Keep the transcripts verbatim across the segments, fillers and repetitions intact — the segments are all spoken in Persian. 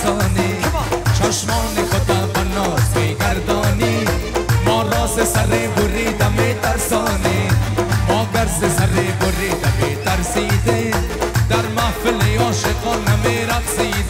ترسانی چشمان خدا بناس میگردانی ما راز سر بریدم میترسانی ما گرز سر بریدم میترسیده در محفل عاشقان نمیرقصید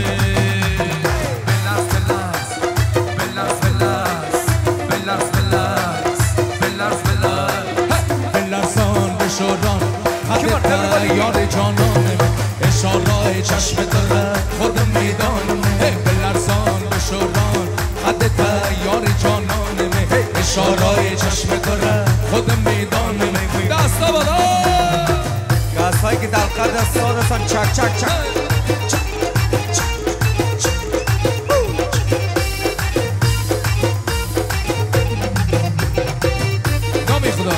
بلاس بلاس بلاس بلاس بلاس بلاس بلاس بلرزان به شوران خطت یار جانانم اشاره چشم داره خودم میدانم بلرزان به شوران خطت یار جانانم اشاره چشم داره خودم میدانم دستا بالا گازهایی که در قدر ساد هستن چک چک چک نامی خدا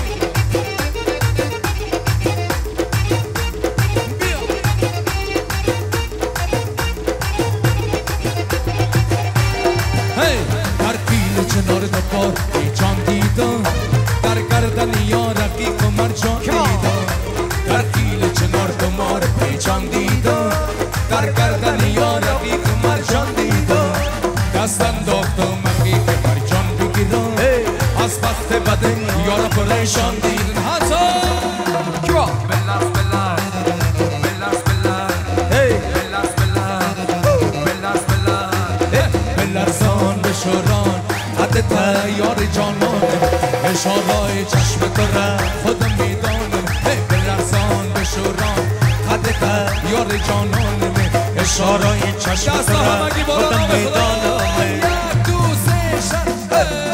در پیل چنار دپار ایچان دیدم در گردن یا رقیق و مرجان دیدم در پیل چنار دمار پیچان دیدم در گردن یا رقیق و مرجان دیدم دست انداختم رقیق مرجان بگیرم از بخت بدن یارا پریشان دیدم حتی کیا بلاس بلاس بلاس بلاس بلاس بلاس بلاس بلرزان به شوران حد یار جانانم اشارای چشم داره خودم میدانم بلرزان به شوران حد یار جانانم اشارای چشم داره خودم میدانم یک دو سه شد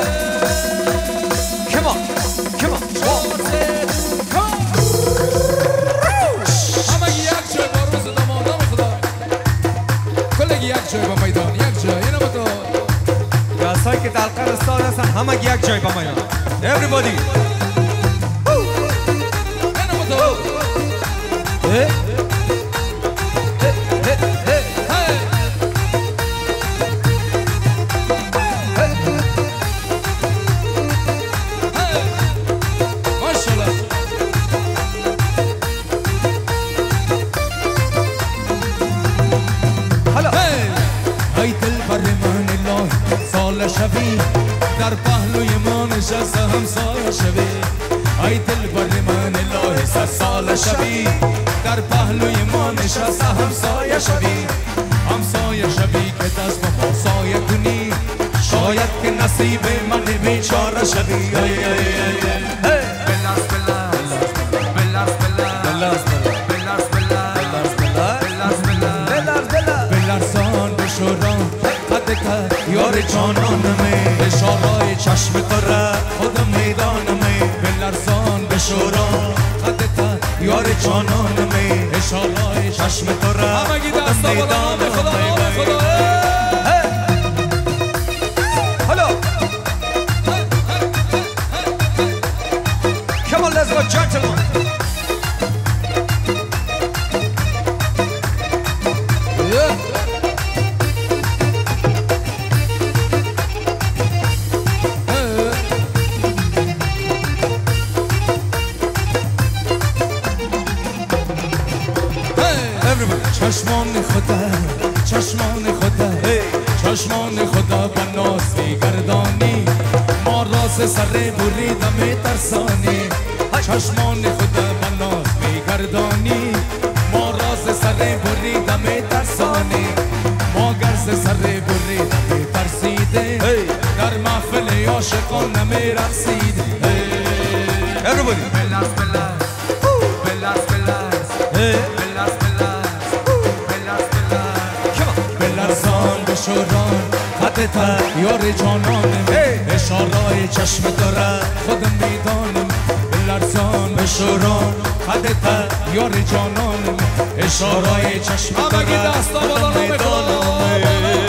کمان کمان همه یک جای با روز نمانام خدا کلگی یک جای با میدان یک جای اینو با تو گازهایی که در قدر ساد هستن همه یک جای با میدان everybody اینو با تو شوی در پهلوی ما نشسته همسایه شوی ای دل بر من الهی صد سال شوی در پهلوی ما نشسته همسایه شوی همسایه شوی که دست با ما سایه کنی شاید که نصیب من بیچاره شوی بلاس بلاس بلاس بلاس بلاس بلاس بلاس بلرزان به شوران یار جانانمه اشارای چشم داره خودم میدانمه بلرزان به شوران خدت یار جانانمه اشارای چشم داره همگی دستا بالا به خدا به خدا حالا come on let's go gentlemen چشمان خدا چشمان خدا چشمان خدا بناس میگردانی ما راز سر بریدم میترسانی چشمان خدا بناس میگردانی ما راز سر بریدم میترسانی ما گرز سر بریدم میترسیده در محفل عاشقان نمیرقصیده everybody بلاس بلاس بلاس بلاس بلاس بلرزان به شوران خطت یار جانانم اشارای چشم داره خودم میدانم بلرزان به شوران خطت یار جانانم اشارای چشم داره خودم میدانم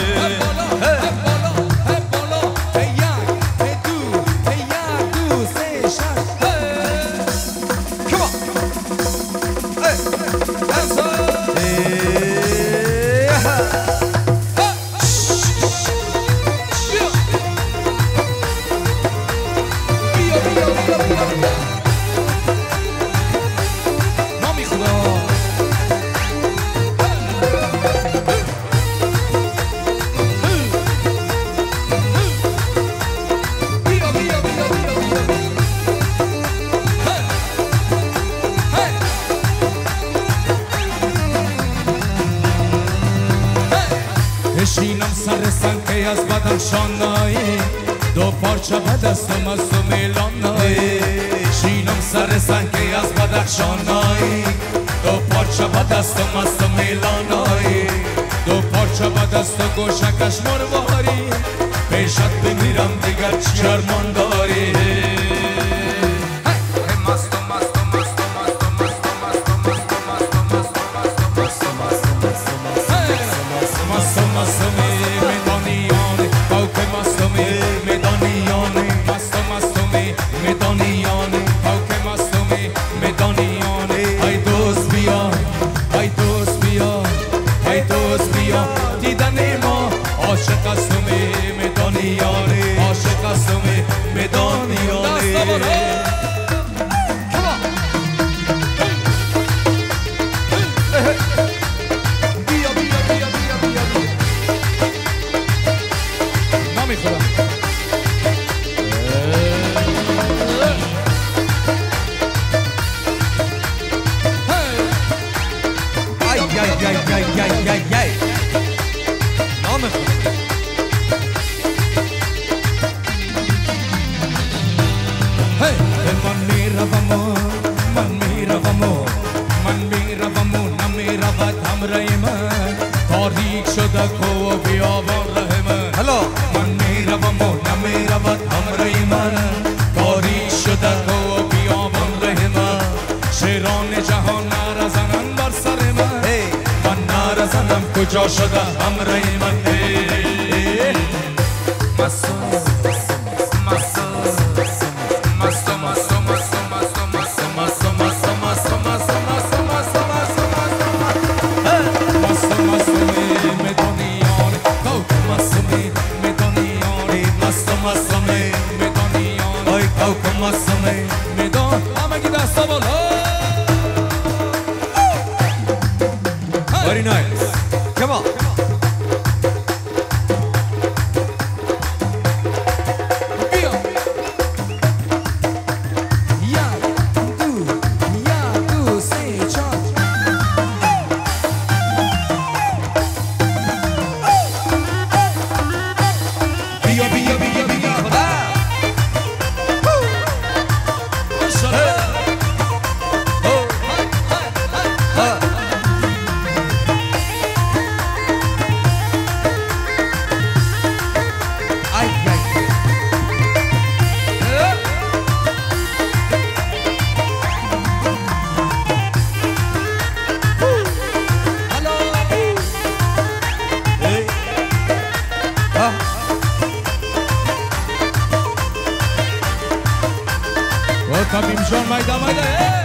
بشینم سر سنگی از بدخشانایی دو پارچه به دستم از تو میلانایی شینم سر سنگی از بدخشانایی دو پارچه به دستم از تو میلانایی دو پارچه به دست و گوشکش مرواری پیشت بمیرم دیگر چی ارمان داری کجا شده همراه من مستو مستو مستو مستو مستو مستو مستو مستو مستو مستو مستو مستو مستو مستو مستو میدانیان کوک مستو میدانیان مستو مستو میدانیان ای کوک مستو میدان همگی دستا بالا Very nice. Come on. Tamim John Mayda Mayda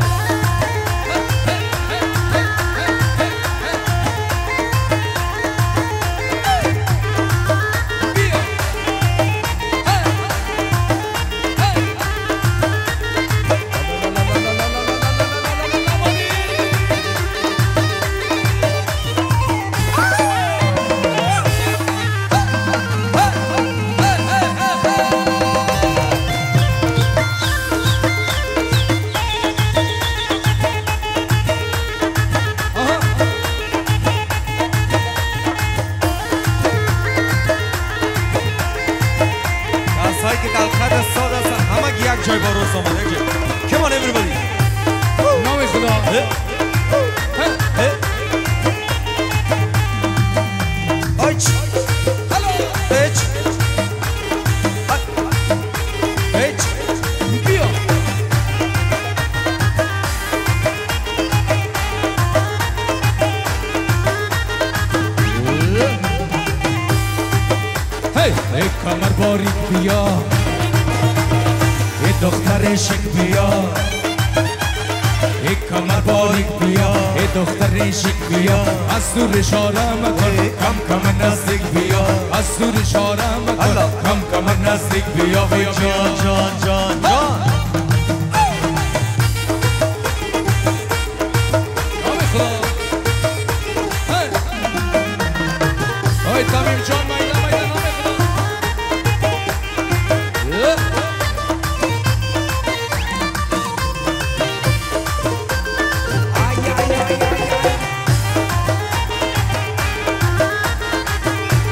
Come on everybody. Now is the hey. Hey. Hey. H. Hello. H. H. Bio. Hey, hey, kamar barik bia. دختر شک بیا ای کمر باریک بیا ای دختر شک بیا از دور اشاره مکن کم کم نزدیک بیا از دور اشاره مکن کم کم نزدیک بیا بیا جان جان جان جان ای تمیم جان مایده مایده نام خدا